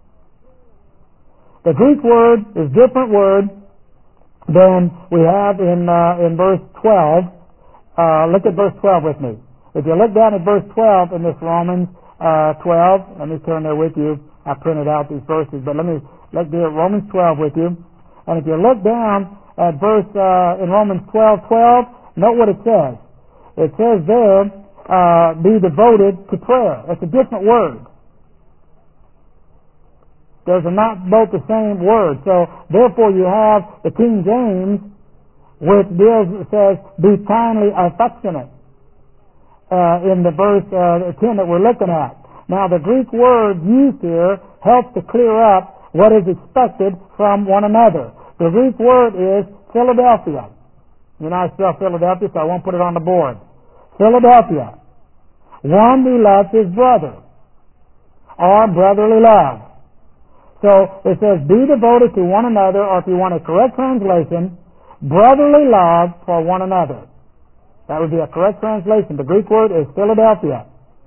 The Greek word is a different word than we have in uh, in verse twelve. Uh, look at verse twelve with me. If you look down at verse twelve in this Romans uh, twelve, let me turn there with you. I printed out these verses, but let me look there at Romans twelve with you. And if you look down at verse uh, in Romans twelve twelve, note what it says. It says there, uh, be devoted to prayer. It's a different word. Those are not both the same word. So therefore you have the King James, which deals says, be kindly affectionate uh, in the verse uh, ten that we're looking at. Now the Greek word used here helps to clear up what is expected from one another. The Greek word is Philadelphia. You know I spell Philadelphia, so I won't put it on the board. Philadelphia. One who loves his brother, or brotherly love. So it says, be devoted to one another, or if you want a correct translation, brotherly love for one another. That would be a correct translation. The Greek word is Philadelphia.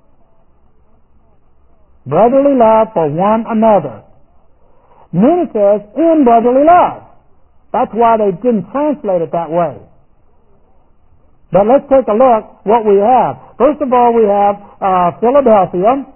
Brotherly love for one another. And then it says, in brotherly love. That's why they didn't translate it that way. But let's take a look what we have. First of all, we have uh, Philadelphia.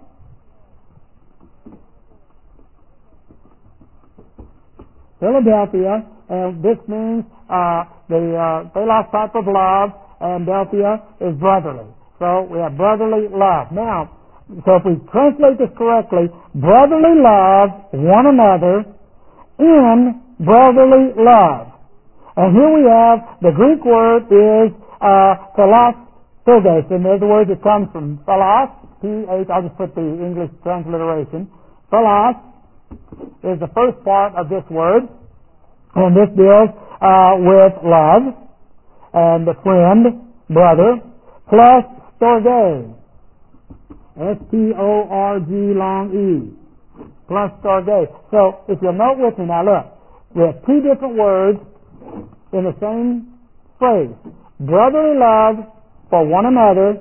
Philadelphia, and this means uh, the uh, Philos type of love, and Delphia is brotherly. So we have brotherly love. Now, so if we translate this correctly, brotherly love one another in brotherly love. And here we have the Greek word is uh, philos philgos, and there's the word that comes from philos, P H, I'll just put the English transliteration. Philos is the first part of this word, and this deals uh, with love and the friend, brother, plus storge, S T O R G long E, plus storge. So if you'll note with me now, look, we have two different words in the same phrase: brotherly love for one another,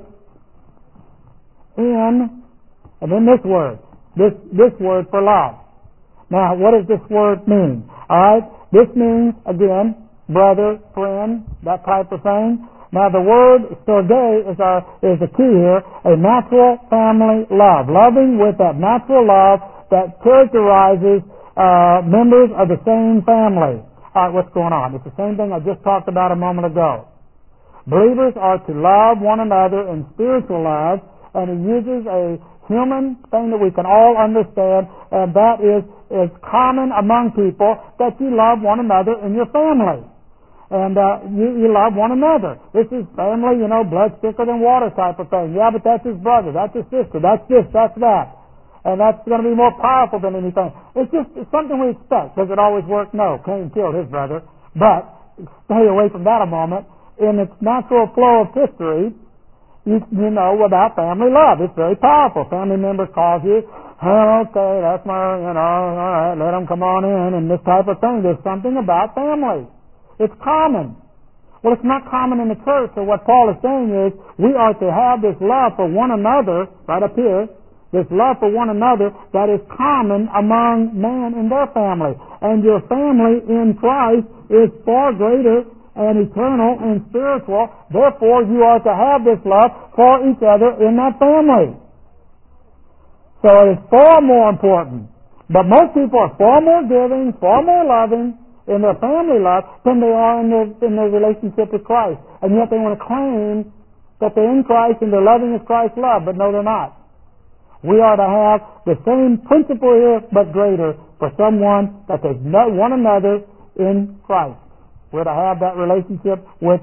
in, and then this word, this this word for love. Now, what does this word mean? All right, this means, again, brother, friend, that type of thing. Now, the word storge is, our, is the key here, a natural family love, loving with that natural love that characterizes uh, members of the same family. All right, what's going on? It's the same thing I just talked about a moment ago. Believers are to love one another in spiritual love, and he uses a human thing that we can all understand, and that is, is common among people, that you love one another in your family. And uh, you, you love one another. This is family, you know, blood thicker than water type of thing. Yeah, but that's his brother, that's his sister, that's this, that's that. And that's going to be more powerful than anything. It's just it's something we expect. Does it always work? No. Cain killed his brother. But stay away from that a moment. In its natural flow of history, You, you know about family love. It's very powerful. Family members call you, oh, okay, that's my, you know, all right, let them come on in, and this type of thing. There's something about family. It's common. Well, it's not common in the church, so what Paul is saying is we are to have this love for one another, right up here, this love for one another that is common among man and their family. And your family in Christ is far greater and eternal and spiritual. Therefore, you are to have this love for each other in that family. So it is far more important. But most people are far more giving, far more loving in their family life than they are in their, in their relationship with Christ. And yet they want to claim that they're in Christ and they're loving as Christ loved, but no, they're not. We are to have the same principle here, but greater, for someone that they know one another in Christ. We're to have that relationship with them.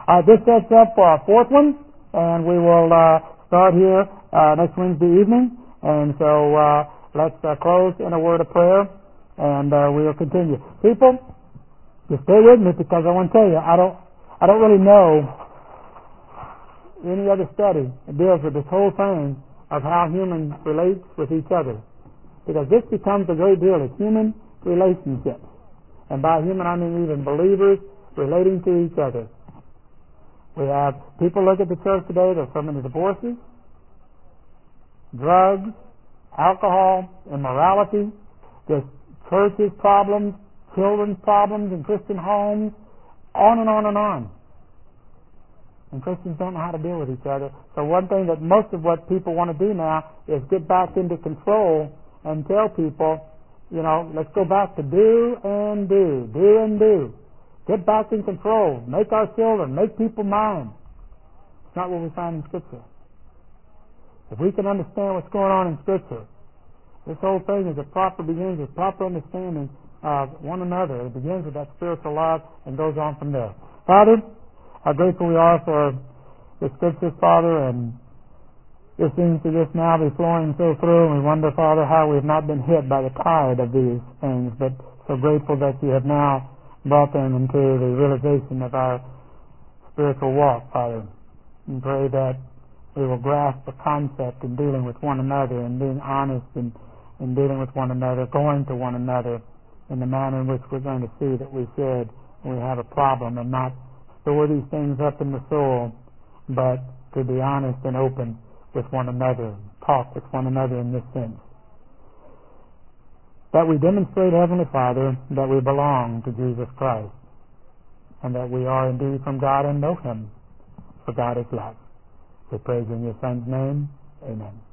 All right, this sets up for our fourth one, and we will uh, start here uh, next Wednesday evening. And so uh, let's uh, close in a word of prayer, and uh, we will continue. People, just stay with me because I want to tell you, I don't, I don't really know any other study that deals with this whole thing of how humans relate with each other. Because this becomes a great deal of human relationships. And by human, I mean even believers relating to each other. We have people look at the church today, there's so many divorces, drugs, alcohol, immorality, just churches problems, children's problems in Christian homes, on and on and on. And Christians don't know how to deal with each other. So one thing that most of what people want to do now is get back into control and tell people, you know, let's go back to do and do, do and do. Get back in control. Make our children, make people mine. It's not what we find in Scripture. If we can understand what's going on in Scripture, this whole thing is a proper begins with proper understanding of one another. It begins with that spiritual love and goes on from there. Father, how grateful we are for the Scriptures, Father, and it seems to just now be flowing so through, and we wonder, Father, how we have not been hit by the tide of these things, but so grateful that you have now brought them into the realization of our spiritual walk, Father. And pray that we will grasp the concept in dealing with one another and being honest in, in dealing with one another, going to one another in the manner in which we're going to see that we should when we have a problem, and not store these things up in the soul, but to be honest and open with one another, talk with one another in this sense. That we demonstrate, Heavenly Father, that we belong to Jesus Christ, and that we are indeed from God and know Him, for God is love. We praise in your Son's name. Amen.